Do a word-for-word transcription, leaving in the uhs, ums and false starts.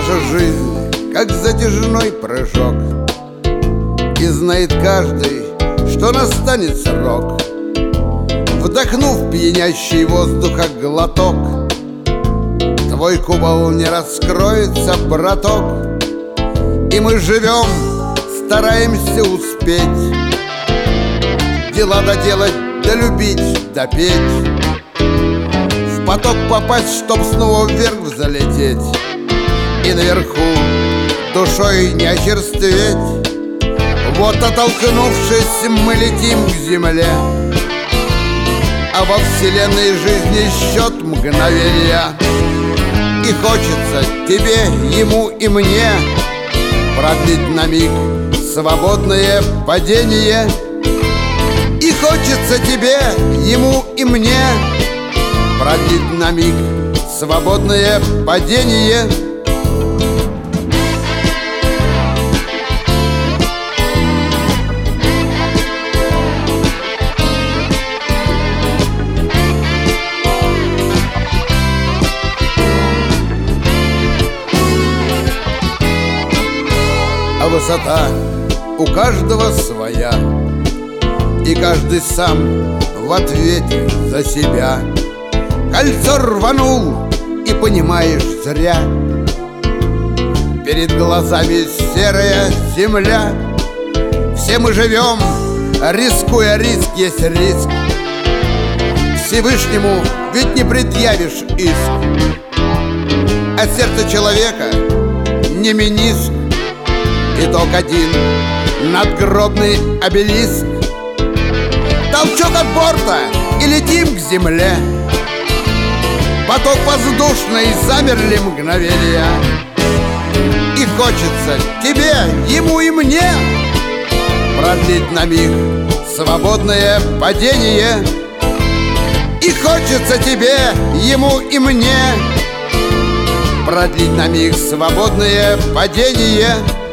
Наша жизнь, как затяжной прыжок, и знает каждый, что настанет срок. Вдохнув пьянящий воздуха глоток, твой купол не раскроется, браток. И мы живем, стараемся успеть, дела доделать, долюбить, допеть, в поток попасть, чтоб снова вверх взлететь, и наверху душой не очерстветь. Вот оттолкнувшись, мы летим к земле, а во вселенной жизни счет мгновения. И хочется тебе, ему и мне продлить на миг свободное падение. И хочется тебе, ему и мне продлить на миг свободное падение. А высота у каждого своя, и каждый сам в ответе за себя. Кольцо рванул, и понимаешь зря, перед глазами серая земля. Все мы живем, рискуя, риск есть риск. Всевышнему ведь не предъявишь иск, а сердце человека не мениск. Итог один — надгробный обелиск. Толчок от борта, и летим к земле. Поток воздушный, замерли мгновения. И хочется тебе, ему и мне продлить на миг свободное падение. И хочется тебе, ему и мне продлить на миг свободное падение.